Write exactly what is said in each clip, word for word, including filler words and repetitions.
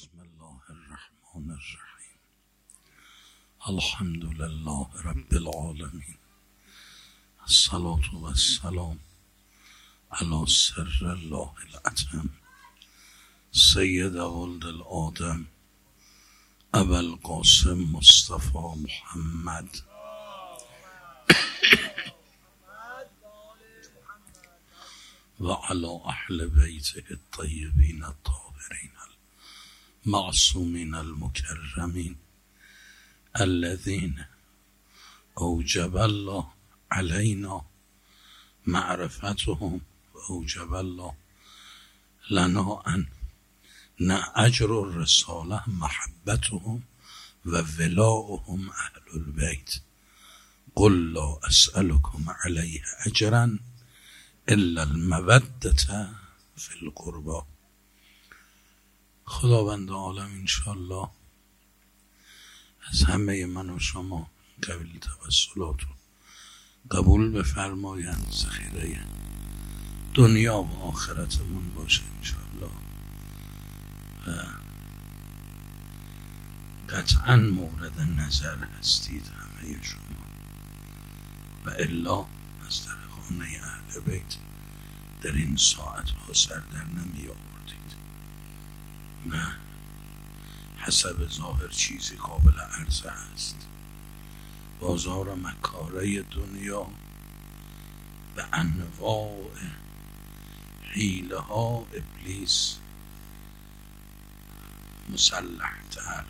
بسم الله الرحمن الرحیم. الحمد لله رب العالمین. الصلاة و السلام علی سر الله الأتم سید ولد الآدم ابا القاسم مصطفى محمد و علی اهل بیته الطیبین الطاهرین المعصومین المکرمین الذین اوجب الله علینا معرفتهم و اوجب الله لنا ان نه اجر الرساله محبتهم و ولاؤهم اهل البیت. قل لا اسألكم علیه اجرا الا المودة فی القربى. خداوند عالم انشالله از همه من و شما قبیل توسلات قبول بفرمایند، ذخیره دنیا و آخرتمون باشه انشالله. و قطعا مورد نظر هستید همه شما و الا از در خانه اهل بیت در این ساعت ها سر در نمی آوردید. نه، حسب ظاهر چیزی قابل عرضه است. بازار مکاره دنیا به انواع حیله ها ابلیس مسلح تر.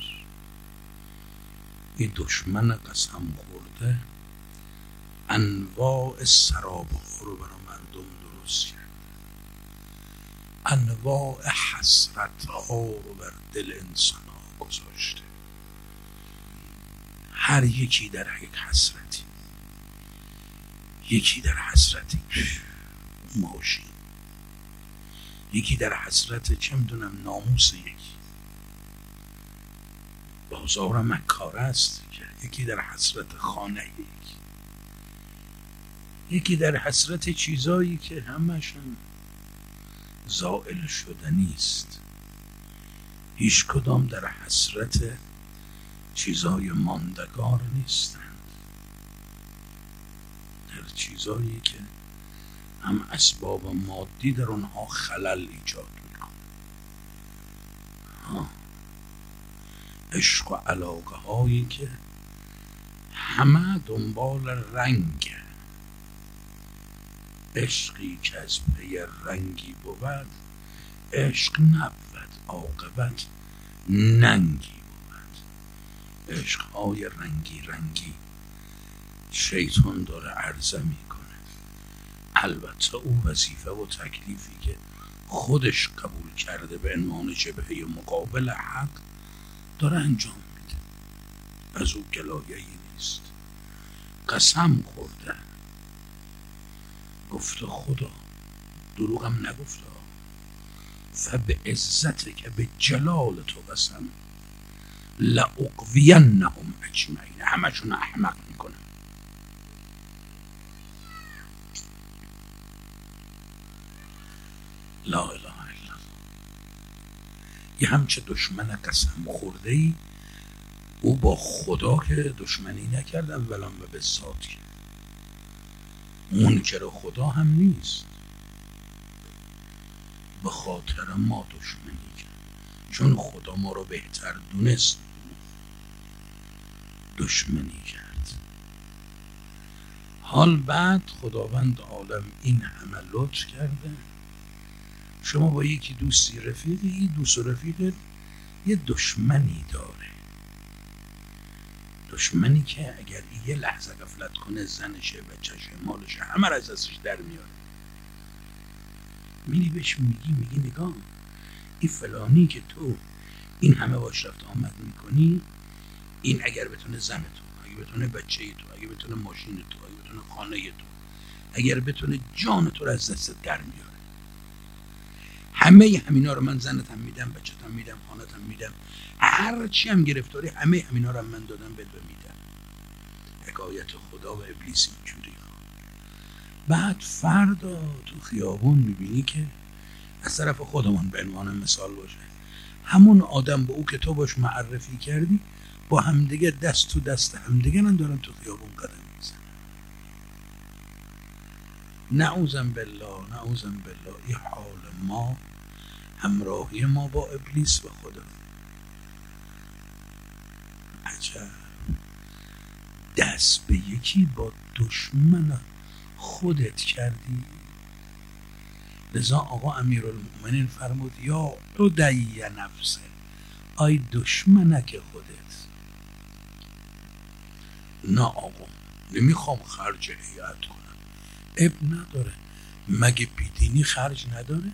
این دشمن قسم خورده انواع سراب ها رو برای مردم درست کرد، انواع حسرت ها رو بر دل انسان ها گذاشته. هر یکی در یک حسرتی، یکی در حسرتی ماشین، یکی در حسرت چه میدونم ناموس، یکی بازار مکاره است، یکی در حسرت خانه، یکی یکی در حسرت چیزایی که همشون زائل شده نیست. هیچ کدام در حسرت چیزای ماندگار نیستند، در چیزایی که هم اسباب مادی در اونها خلل ایجاد میکنه. عشق و علاقه هایی که همه دنبال رنگ، عشقی که از پی رنگی بود عشق نبود، عاقبت ننگی بود. عشقهای رنگی رنگی شیطان داره عرضه میکنه. البته او وظیفه و تکلیفی که خودش قبول کرده به عنوان جبهه مقابل حق داره انجام میده، از او گلایه‌ای نیست. قسم خورده، گفته خدا، دروغم نگفته، فبه عزت که به جلال تو قسم لأغوینهم اجمعین، همشون احمق میکنه. لا اله الا الله. یه همچه دشمن قسم خورده ای او با خدا که دشمنی نکرد، اولا به بساط کرد. منکر خدا هم نیست، به خاطر ما دشمنی کرد، چون خدا ما رو بهتر دونست دشمنی کرد. حال بعد خداوند عالم این همه لطف کرده، شما با یکی دوستی رفیقی، این دوست و رفیقت یه دشمنی داره، دشمنی که اگر یه لحظه غفلت کنه زنشه، بچهشه، مالشه، همه را از دستش در میاره. میری بهش میگی میگی نگاه، این فلانی که تو این همه باش رفت آمد میکنی، این اگر بتونه زن تو، اگر بتونه بچه تو، اگر بتونه ماشین تو، اگر بتونه خانه تو، اگر بتونه جان تو را از دست در میاره. همه همینا رو من زنتم میدم، بچه‌تم میدم، خانه‌تم میدم، هر چی هم گرفتاری همه همینا رو من دادم بهت میدم. حکایت خدا و ابلیس اینجوری. بعد فردا تو خیابون میبینی که از طرف خودمون به عنوان مثال باشه، همون آدم با او که تو باش معرفی کردی با همدیگه دست تو دست همدیگه من دارن تو خیابون قدم میزنن. نعوذن بالله نعوذن بالله. این حال ما، همراهی ما با ابلیس و خدا. عجب. دست به یکی با دشمن خودت کردی. لذا آقا امیرالمؤمنین فرمود یا عدی نفسه، آی دشمنک خودت. نه آقا نمیخوام خرج هیئت کنم. اب نداره، مگه بیدینی خرج نداره؟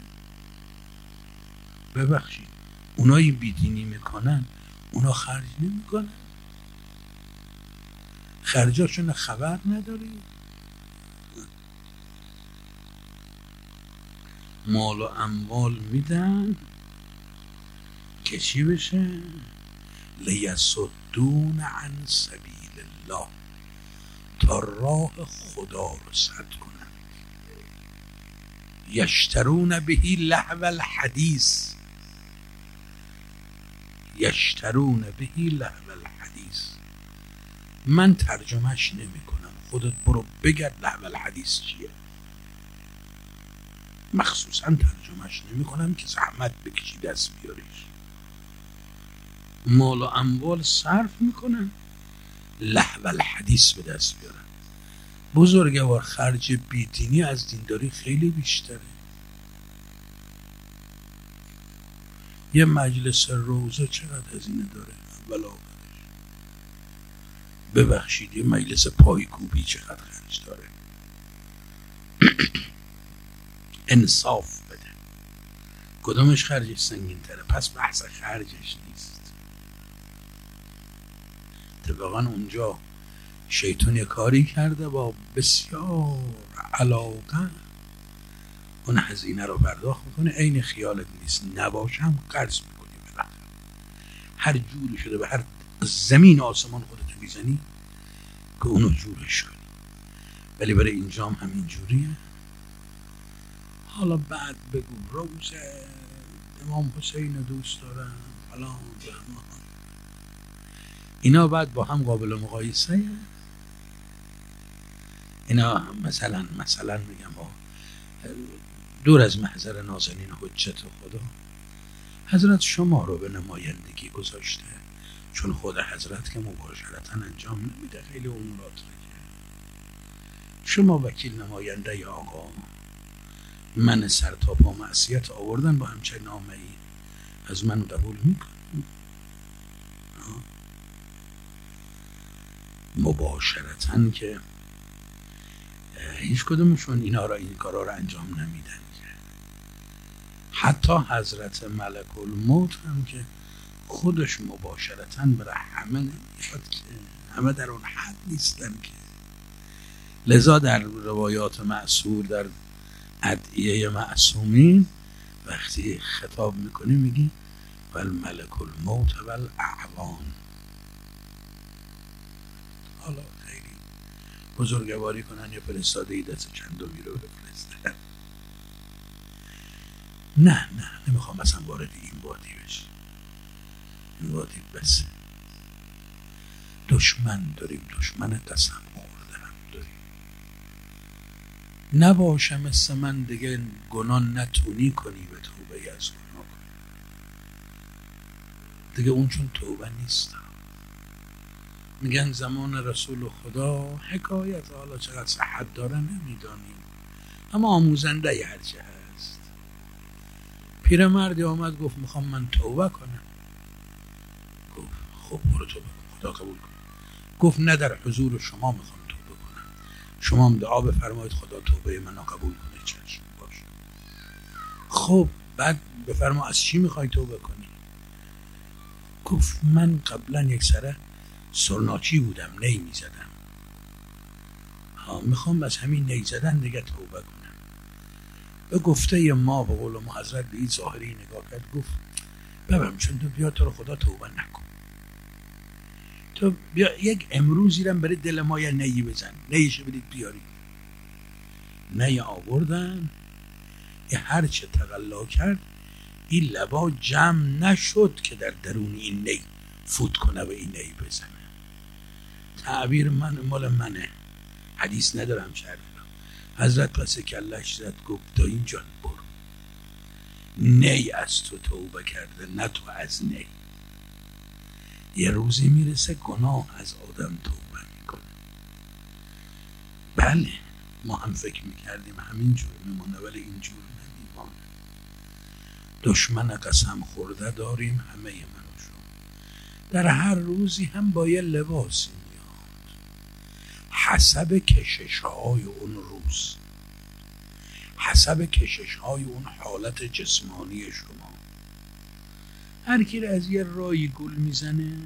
ببخشید اونایی بیدینی میکنن اونا خرج نمیکنن؟ خرجاشون خبر نداری؟ مال و اموال میدن که چی بشه؟ لیصدون عن سبیل الله، تا راه خدا رو سد کنن. یشترون بهی لهو الحدیث، یشترون بهی لهو الحدیث. من ترجمهش نمی کنم، خودت برو بگرد لهو الحدیث چیه. مخصوصا ترجمهش نمی کنم که زحمت بکشی دست بیاریش. مال و اموال صرف میکنن لهو الحدیث به دست بیارن. بزرگوار خرج بیدینی از دینداری خیلی بیشتره. یه مجلس روزه چقدر هزینه داره اول آخرش؟ ببخشید یه مجلس پایکوبی چقدر خرج داره؟ انصاف بده، کدومش خرجش سنگین تره؟ پس بحث خرجش نیست. اتفاقا اونجا شیطان یه کاری کرده با بسیار علاقه اون هزینه رو پرداخت میکنه، عین خیالت نیست نباشم قرض میکنی. بالاخره هر جوری شده به هر زمین آسمان خودتو میزنی که اونو جورش کنی. ولی برای اینجام همین جوریه. حالا بعد بگو روزه امام حسین دوست دارم فلان بهمان، اینا بعد با هم قابل مقایسه. اینا مثلا مثلا میگم دور از محضر نازنین حجت خدا، حضرت شما رو به نمایندگی گذاشته، چون خود حضرت که مباشرتا انجام نمیده خیلی امورات رو که شما وکیل نماینده یا آقا من سر تا پا معصیت آوردن با همچه نامه ای از من قبول میکنم؟ مباشرتاً که هیچ کدومشون اینا را این کارا را انجام نمیدن. حتی حضرت ملک الموت هم که خودش مباشرتاً برای همه نمیخواد که، همه در اون حد نیستن که. لذا در روایات معصور در ادعیه معصومین وقتی خطاب میکنی میگی والملک الموت والاعوان. حالا خیلی بزرگواری کنن یا فرستاده ای دست چندمی رو بفرستن. نه نه نمیخوام اصلا وارد این وادی بشی. این وادی بسه. دشمن داریم، دشمن قسم خورده هم داریم. نباشه مثل من دیگه گناه نتونی کنی به توبه از گناه کنی دیگه، اون چون توبه نیست. میگن زمان رسول خدا حکایت حالا چقدر صحت داره نمیدانیم، اما آموزنده ی هرچه هست. پیرمردی آمد گفت میخوام من توبه کنم. گفت خب برو توبه کن، خدا قبول کن. گفت نه در حضور شما میخوام توبه کنم، شما هم دعا بفرمایید خدا توبه منو قبول کنه. چشم باشه. خب بعد بفرما از چی میخوای توبه کنی؟ گفت من قبلا یک سره سرناچی بودم، نی میزدم، ها میخوام از همین نی زدن دیگه توبه کنم. به گفته ما به قول ما حضرت به این ظاهری نگاه کرد، گفت ببرم چون تو بیا تو رو خدا توبه نکن، تو بیا یک امروزی رم برای دل ما یه نیی بزن، نیشو برید بیاری. نی آوردن، یه هرچه تقلا کرد این لبا جمع نشد که در درون این نی فوت کنه و این نی بزنه. تعبیر من مال منه، حدیث ندارم شرط. حضرت پس کلش زد گفت تا این جان برو، نی از تو توبه کرده نه تو از نی. یه روزی میرسه گناه از آدم توبه میکنه. بله ما هم فکر میکردیم همین جور میمونه ولی اینجور نمیمونه. دشمن قسم خورده داریم همه من و شما. در هر روزی هم با یه لباسی میاد حسب کشش های اون روز، حسب کشش های اون حالت جسمانی شما. هر کی از یه رای گول میزنه،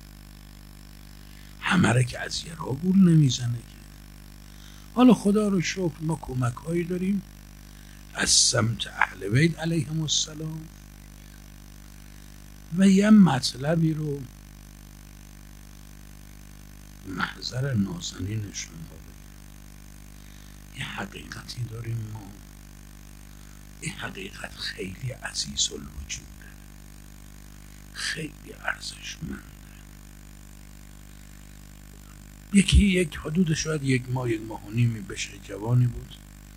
همه را که از یه راه گول نمیزنه که. حالا خدا رو شکر ما کمک هایی داریم از سمت اهل بیت علیهم السلام و یه مطلبی رو محضر نازنین شما بگیم. یه حقیقتی داریم ما، این حقیقت خیلی عزیز الوجوده، خیلی ارزشمنده. یکی یک حدود شاید یک ماه یک ماه و نیمی بشه، جوانی بود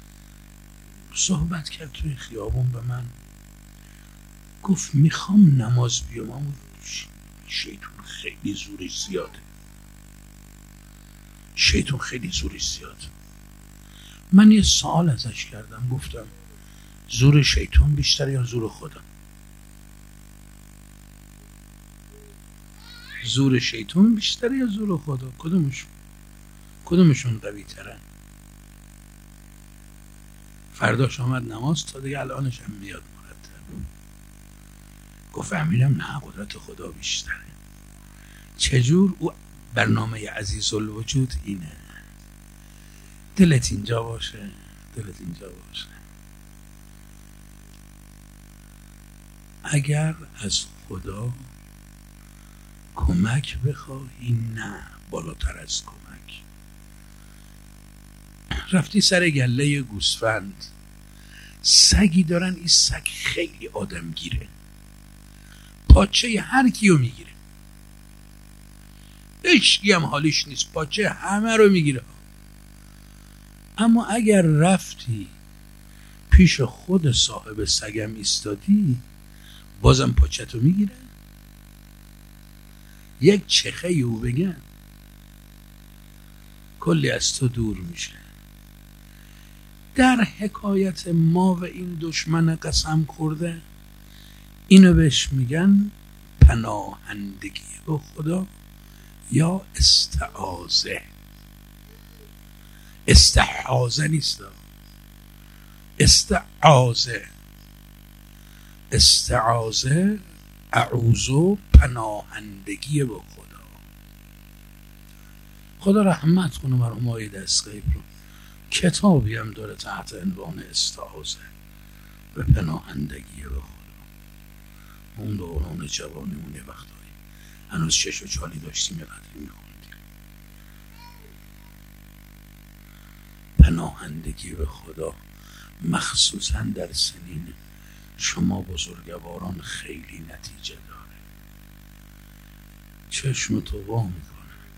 صحبت کرد توی خیابون به من، گفت میخوام نماز بیام. شیطون خیلی زورش زیاده، شیطون خیلی زورش زیاده. من یه سوال ازش کردم، گفتم زور شیطان بیشتر یا زور خدا؟ زور شیطان بیشتر یا زور خدا؟ کدومشون کدومشون قوی ترن؟ فرداش آمد نماز تا دیگه الانش هم میاد مرتب. گفت فهمیدم نه قدرت خدا بیشتره. چجور؟ او برنامه عزیز الوجود اینه. دلت اینجا باشه، دلت اینجا باشه. اگر از خدا کمک بخواهی، نه بالاتر از کمک. رفتی سر گله گوسفند، سگی دارن، این سگ خیلی آدم گیره، پاچه هر کیو میگیره، هیچکی هم حالیش نیست، پاچه همه رو میگیره. اما اگر رفتی پیش خود صاحب سگم ایستادی، بازم پاچتو میگیره. یک چخه او بگن کلی از تو دور میشه. در حکایت ما و این دشمن قسم خورده اینو بهش میگن پناهندگی به خدا یا استعاذه. استعاذه نیست، استعاذه. استعاذه اعوذ، پناهندگی به خدا. خدا رحمت کنه مرحوم آقای دستغیب رو. کتابی هم داره تحت عنوان استعاذه و پناهندگی به خدا. اون دوران جوانیمون یه وقتایی هنوز شش و چالی داشتیم، یه قدری میخوندیم. پناهندگی به خدا مخصوصا در سنین شما بزرگواران خیلی نتیجه داره. چشم تو وا میکنه.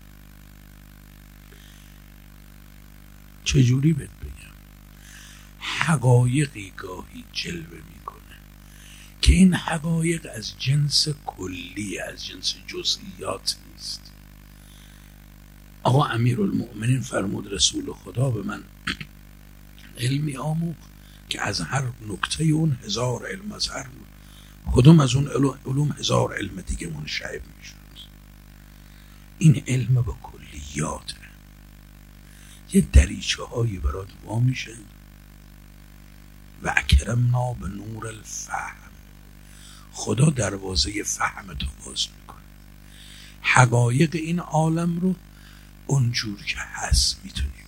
چجوری بهت بگم؟ حقایقی گاهی جلوه میکنه که این حقایق از جنس کلی، از جنس جزئیات نیست. آقا امیرالمؤمنین فرمود رسول خدا به من علمی آموخت که از هر نکته اون هزار علم، از هر کدوم از اون علوم هزار علم دیگه منشعب میشد. این علم با کلیاته. یه دریچه هایی برات وا میشه و اکرمنا به نور الفهم. خدا دروازه فهم تو باز میکنه. حقایق این عالم رو اونجور که هست میتونی ببین.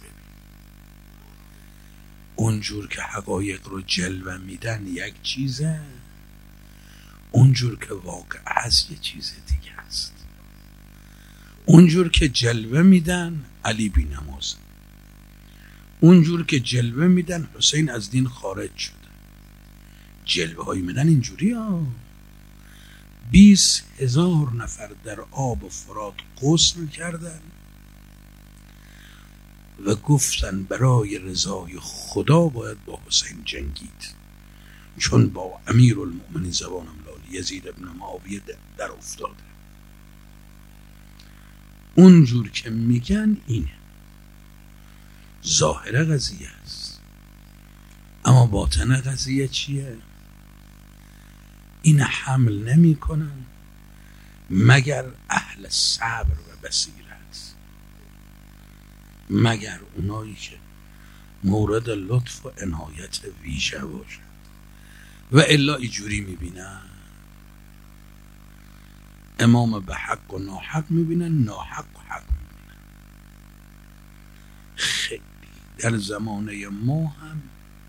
اونجور که حقایق رو جلوه میدن یک چیزه، اونجور که واقع هست یه چیز دیگه هست. اونجور که جلوه میدن علی بی نمازه، اونجور که جلوه میدن حسین از دین خارج شده. جلوه های میدن اینجوری ها. بیست هزار نفر در آب فرات غسل کردن و گفتن برای رضای خدا باید با حسین جنگید، چون با امیر المؤمنین زبانم لالی یزید ابن معاویه در افتاده. اونجور که میگن اینه ظاهر قضیه است، اما باطن قضیه چیه؟ این حمل نمی کنن مگر اهل صبر و بصیرت، مگر اونایی که مورد لطف و عنایت ویژه باشن، و الا اینجوری میبینن امام به حق و ناحق میبینن، ناحق و حق میبینن. خیلی در زمانه ما هم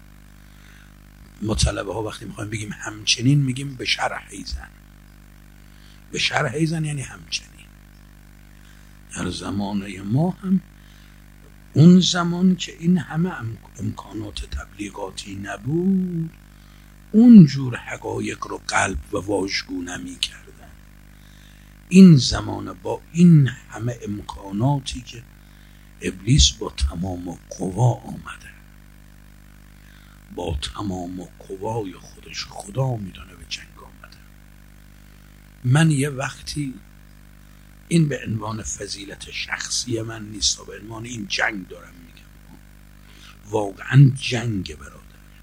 مطلبه ها وقتی میخوایم بگیم همچنین میگیم به شرح ایزن. به شرح ایزن یعنی همچنین. در زمانه ما هم اون زمان که این همه امکانات تبلیغاتی نبود اونجور حقایق رو قلب و واژگو نمی کردن. این زمان با این همه امکاناتی که ابلیس با تمام قوا آمده، با تمام قوای خودش خدا میدانه به جنگ آمده. من یه وقتی این به عنوان فضیلت شخصی من نیست و به عنوان این جنگ دارم میگم، واقعا جنگ برادر.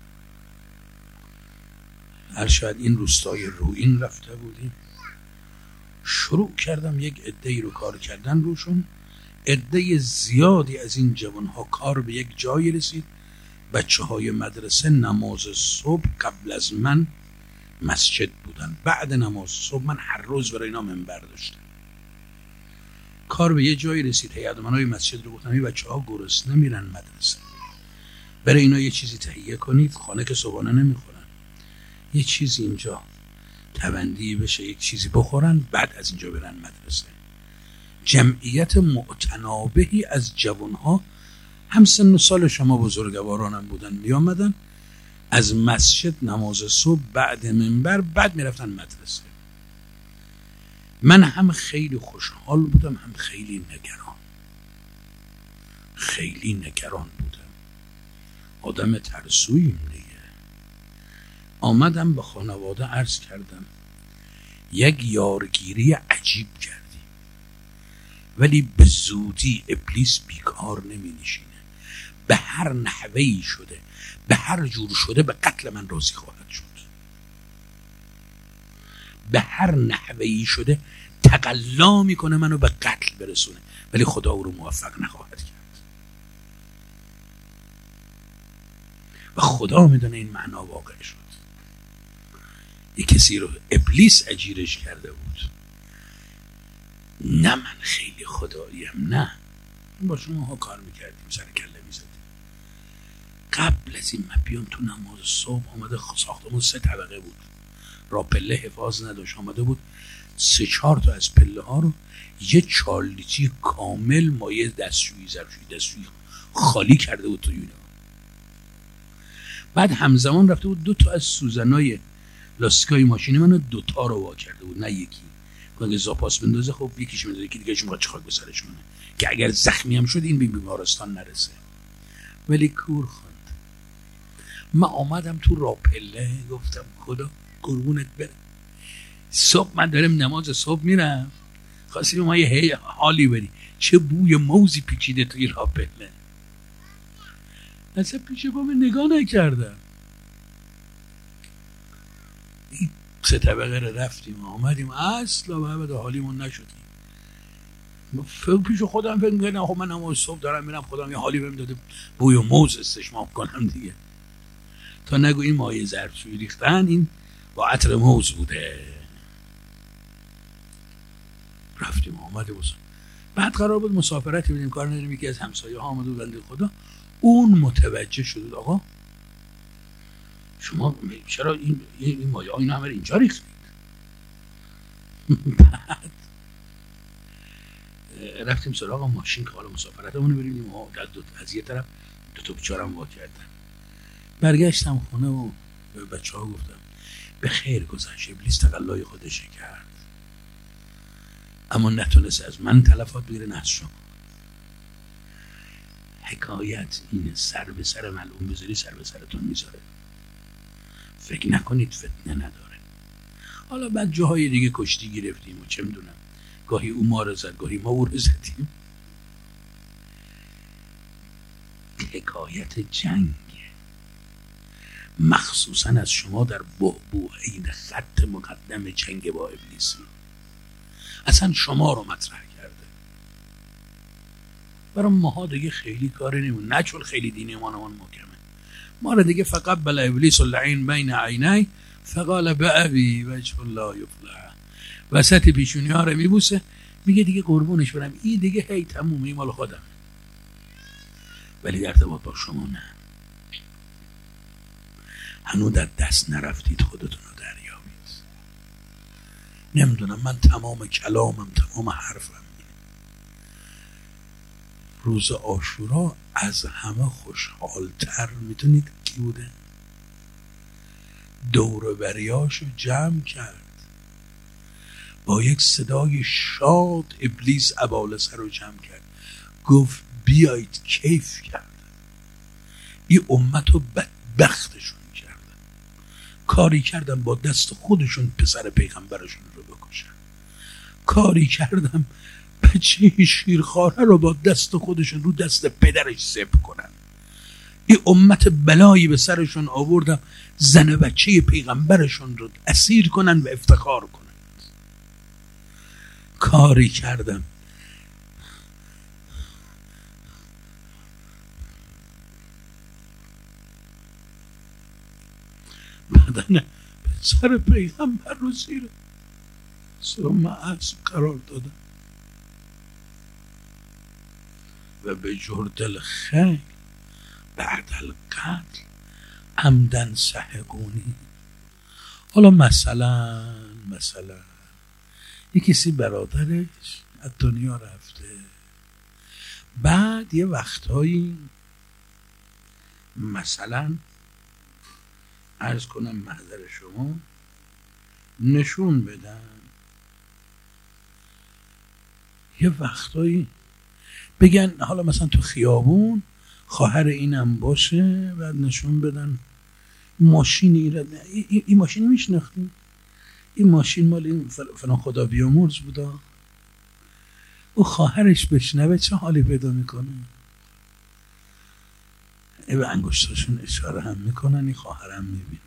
هر شاید این روستای روئین رفته بودیم، شروع کردم یک عده‌ای رو کار کردن روشون. عده زیادی از این جوانها کار به یک جایی رسید، بچه های مدرسه نماز صبح قبل از من مسجد بودن، بعد نماز صبح من هر روز برای اینا منبر داشتم. کار به یه جایی رسید، هیئت امنای مسجد رو گفتم این بچه ها گرسنه میرن مدرسه، برای اینا یه چیزی تهیه کنید، خانه که صبحانه نمیخورن، یه چیزی اینجا تبندی بشه، یک چیزی بخورن، بعد از اینجا برن مدرسه. جمعیت معتنابهی از جوانها هم سن و سال شما بزرگوارانم بودن، می آمدن از مسجد نماز صبح بعد منبر بعد می رفتن مدرسه. من هم خیلی خوشحال بودم هم خیلی نگران، خیلی نگران بودم. آدم ترسوییم دیگه. آمدم به خانواده عرض کردم یک یارگیری عجیب کردیم، ولی به زودی ابلیس بیکار نمی نشینه، به هر نحوهی شده، به هر جور شده به قتل من راضی خواهد شد، به هر نحوهی شده تقلا میکنه منو به قتل برسونه، ولی خدا او رو موفق نخواهد کرد. و خدا میدونه این معنا واقع شد. یک کسی رو ابلیس اجیرش کرده بود. نه من خیلی خداییم، نه با شما ها کار میکردیم، سر کله میزدیم. قبل از این من بیام تو نماز صبح آمده، ساختمون سه طبقه بود، را پله حفاظ نداشت، آمده بود سه چهار تا از پله ها رو یه چالیچی کامل مایه دستشویی ظرفشویی دستشویی خالی کرده بود تو اینا. بعد همزمان رفته بود دو تا از سوزنای لاستیکای ماشین منو دو تا رو وا کرده بود، نه یکی. اگه زاپاس بندازه خب یکیش میندازه، یکی دیگه‌اش میخواد چخاک به سرش کنه که اگر زخمی هم شد این به بیمارستان نرسه. ولی کور خواند. من آمدم تو راپله گفتم خدا قربونت بره، صبح من دارم نماز صبح میرم، خواستیم ما یه حالی بری، چه بوی موزی پیچیده توی راپله. اصلا پیش با من نگاه نکردم. این سه طبقه رو رفتیم آمدیم، اصلا بعد حالیمون نشدیم. پیش خودم فکر می‌کردم خب من نماز صبح دارم میرم، خودم یه حالی بهم داده بوی موز استشمام کنم دیگه. تا نگو این مایه ظرفشویی ریختن، این با عطر موز بوده. رفتیم آمده بودیم. بعد قرار بود مسافرتی بدیم، کار نداریم، یکی از همسایه ها آمده بودند خدا، اون متوجه شد آقا شما چرا این این مایه ها اینا همه اینجا ریختید؟ بعد رفتیم سراغ ماشین که حالا مسافرتمون رو بریم، از, از یه طرف دو تا بیچارم وا کردن. برگشتم خونه و به بچه ها گفتم به خیر گذشت، ابلیس تقلای خودش کرد اما نتونست از من تلفات بگیره نه از شما. حکایت اینه، سر به سر ملعون بذاری سر به سرتون میذاره. فکر نکنید فتنه نداره. حالا بعد جاهای دیگه کشتی گرفتیم و چه میدونم، گاهی او ما رو زد گاهی ما او رو زدیم. حکایت جنگ مخصوصا از شما در بحبوحه خط مقدم جنگ با ابلیسی اصلا شما رو مطرح کرده. برای ماها دیگه خیلی کاری نمون، نه چون خیلی دین ایمانمان محکمه. ما رو دیگه فقط بل ابلیس اللعین بین عینی فقال بأبی وجه الله یفلح، وسط پیشونی ها رو میبوسه میگه دیگه قربونش برم، این دیگه هی تمومی مال خودم. ولی در ارتباط با شما نه، هنوز در دست نرفتید خودتون رو دریابید. نمیدونم، من تمام کلامم تمام حرفم روز عاشورا از همه خوشحالتر میتونید کی بوده؟ دور بریاشو جمع کرد با یک صدای شاد، ابلیس ابالسه رو جمع کرد گفت بیایید کیف کرد. این امت رو بدبختشون کردن، کاری کردن با دست خودشون پسر پیغمبرشون رو بکشن، کاری کردن بچه شیرخواره رو با دست خودشون رو دست پدرش سپ کنن. این امت بلایی به سرشون آوردن زن بچه پیغمبرشون رو اسیر کنن و افتخار کنن. کاری کردم بدن پسر پیغمبر رو زیر سم اسب قرار دادن و به جردل خیل بعد القتل عمدن سحقونی. حالا مثلا مثلا یه کسی برادرش از دنیا رفته، بعد یه وقتهایی مثلا عرض کنم محضر شما نشون بدن، یه وقتهایی بگن حالا مثلا تو خیابون خواهر اینم باشه، بعد نشون بدن ماشین ایراد، این ای ماشین میشناختیم، این ماشین مال این فلان خدا بیامرز بودا. او خواهرش بشنوه چه حالی پیدا میکنه؟ ای به انگشتاشون اشاره هم میکنن، این خواهرم میبینه.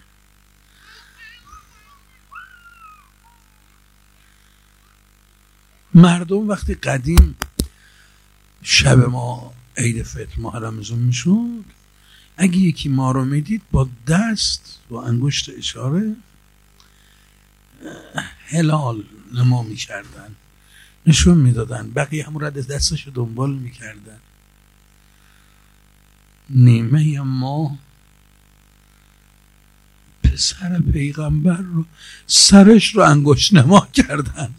مردم وقتی قدیم شب ما عید فطر ماه رمضان میشد، اگه یکی ما رو میدید با دست با انگشت اشاره هلال نما میکردن، نشون میدادن، بقیه هم رد دستش دنبال میکردن. نیمه ما پسر پیغمبر رو سرش رو انگشت نما کردن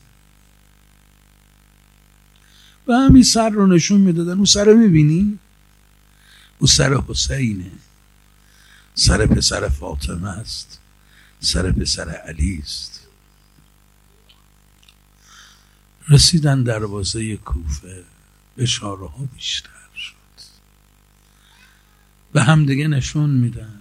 و همین سر رو نشون میدادن. اون سر میبینی؟ اون سر حسینه، سر پسر فاطمه است، سر پسر علی است. رسیدن دروازه کوفه، اشاره ها بیشتر شد، به هم دیگه نشون میدن،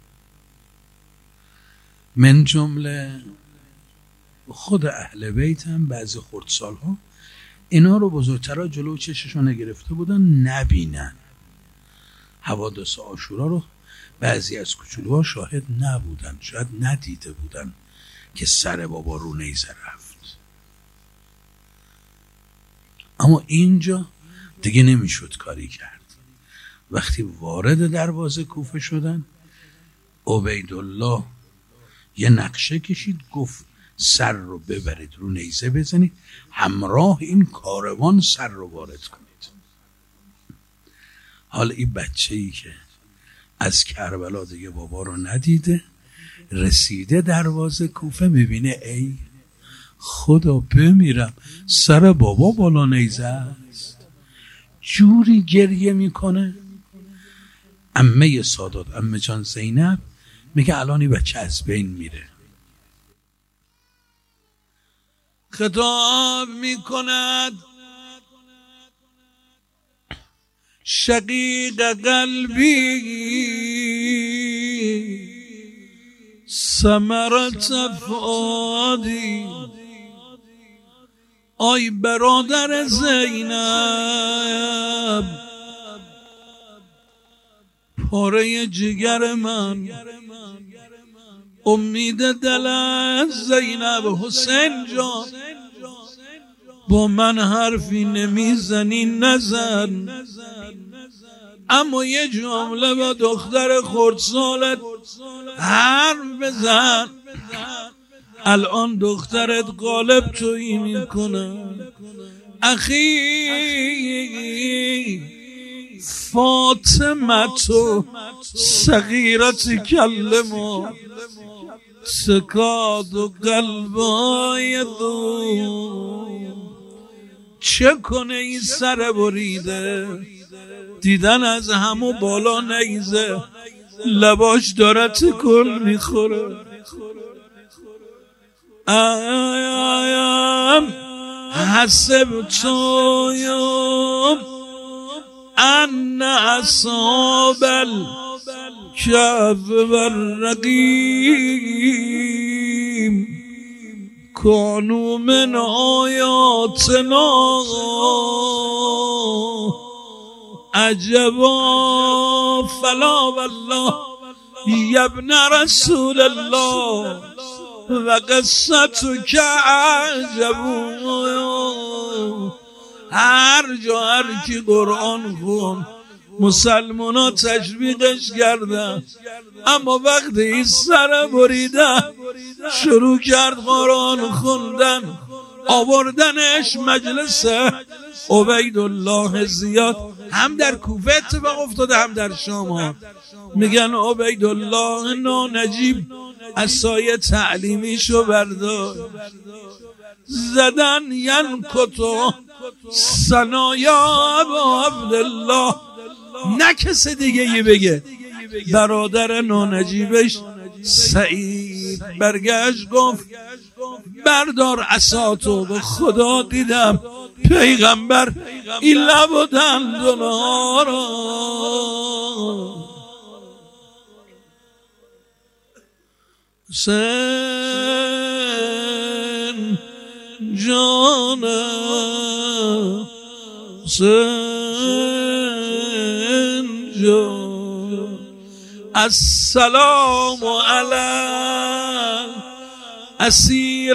من جمله خود اهل بیت هم بعضی خردسال ها اینا رو بزرگترها جلو چششون گرفته بودن نبینن. حوادث عاشورا رو بعضی از کوچولوها شاهد نبودن، شاید ندیده بودن که سر بابا رو نیزه رفت. اما اینجا دیگه نمیشد کاری کرد. وقتی وارد دروازه کوفه شدن، عبیدالله یه نقشه کشید، گفت سر رو ببرید رو نیزه بزنید، همراه این کاروان سر رو وارد کنید. حالا این بچه‌ای که از کربلا دیگه بابا رو ندیده، رسیده دروازه کوفه، میبینه ای خدا بمیرم سر بابا بالا نیزه است، جوری گریه میکنه. عمه سادات، عمه جان زینب میگه الان این بچه از بین میره. خطاب میکند شقیق قلبی ثمرت فؤادی، آی برادر زینب پاره جگر من، امید دل از زینب. حسین جان با من حرفی نمیزنی نزن، اما یه جمله با دختر خردسالت حرف بزن. الان دخترت قالب تویی میکنه. اخی فاطمه تو صغیرت کلمو سکاد و قلبای دو، چه کنه این سر بریده، دیدن از همو بالا نیزه، لباش داره تکل میخوره. ایم حسب تویم ان اصحاب الکهف والرقیم کانوا من آیاتنا عجبا فلا والله یا ابن رسول الله و قصتک عجبا. هر جا هر کی قرآن خون مسلمان ها تشویقش کردن، اما وقتی این سر بریدن شروع کرد قرآن خوندن، آوردنش مجلس عبیدالله زیاد. هم در کوفه اتفاق افتاده هم در شام ها. میگن عبیدالله نانجیب عصای تعلیمیشو برداشت، زدن ین کتو ثنایا ابا عبدالله. نه کسی دیگه یه بگه. برادر نانجیبش سعید برگشت گفت بردار عصاتو، به خدا دیدم پیغمبر این لب و دندونا را. حسین جانم، حسین جان، السلام علی اسیر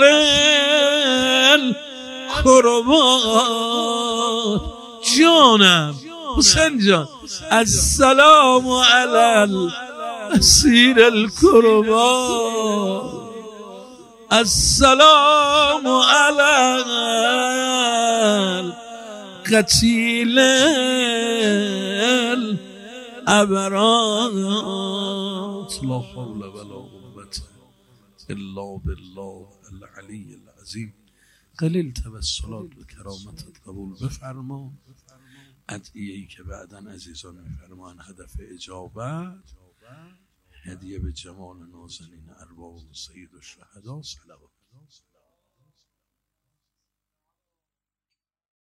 الکربات. جانم حسین جان، السلام علی اسیر الکربات، السلام علی قتیل الابرات. لا حول ولا قوة الا بالله العلی العظیم. قلیل توسلات و کرامتت قبول بفرما. ادعیه‌ای که بعداً عزیزان میفرمان هدف اجابت هدیه به جمال نازنین ارواح سید الشهدا صلوات.